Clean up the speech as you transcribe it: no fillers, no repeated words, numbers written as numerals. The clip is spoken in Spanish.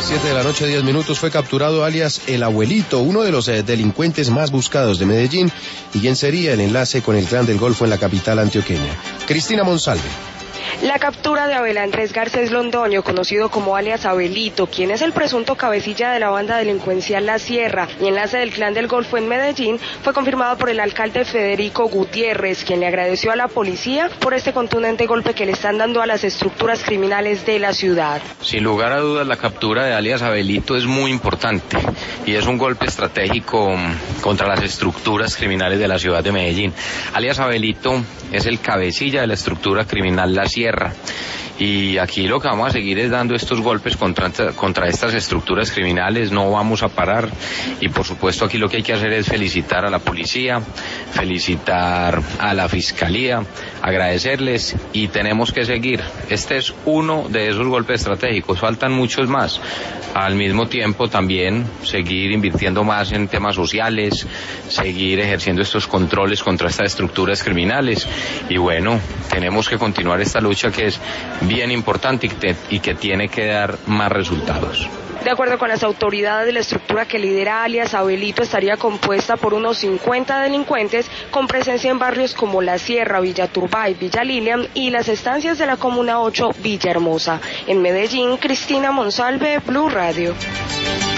7 de la noche, 10 minutos, fue capturado alias El Abuelito, uno de los delincuentes más buscados de Medellín, y quien sería el enlace con el Clan del Golfo en la capital antioqueña. Cristina Monsalve. La captura de Abel Andrés Garcés Londoño, conocido como alias Abelito, quien es el presunto cabecilla de la banda delincuencial La Sierra y enlace del Clan del Golfo en Medellín, fue confirmado por el alcalde Federico Gutiérrez, quien le agradeció a la policía por este contundente golpe que le están dando a las estructuras criminales de la ciudad. Sin lugar a dudas, la captura de alias Abelito es muy importante y es un golpe estratégico contra las estructuras criminales de la ciudad de Medellín. Alias Abelito es el cabecilla de la estructura criminal La Sierra. Y aquí lo que vamos a seguir es dando estos golpes contra estas estructuras criminales, no vamos a parar, y por supuesto aquí lo que hay que hacer es felicitar a la policía, felicitar a la fiscalía, agradecerles, y tenemos que seguir. Este es uno de esos golpes estratégicos, faltan muchos más. Al mismo tiempo también seguir invirtiendo más en temas sociales, seguir ejerciendo estos controles contra estas estructuras criminales, y bueno, tenemos que continuar esta lucha que es bien importante y que tiene que dar más resultados. De acuerdo con las autoridades, la estructura que lidera alias Abelito estaría compuesta por unos 50 delincuentes con presencia en barrios como La Sierra, Villa Turbay, Villa Lilian y las estancias de la Comuna 8, Villahermosa. En Medellín, Cristina Monsalve, Blue Radio.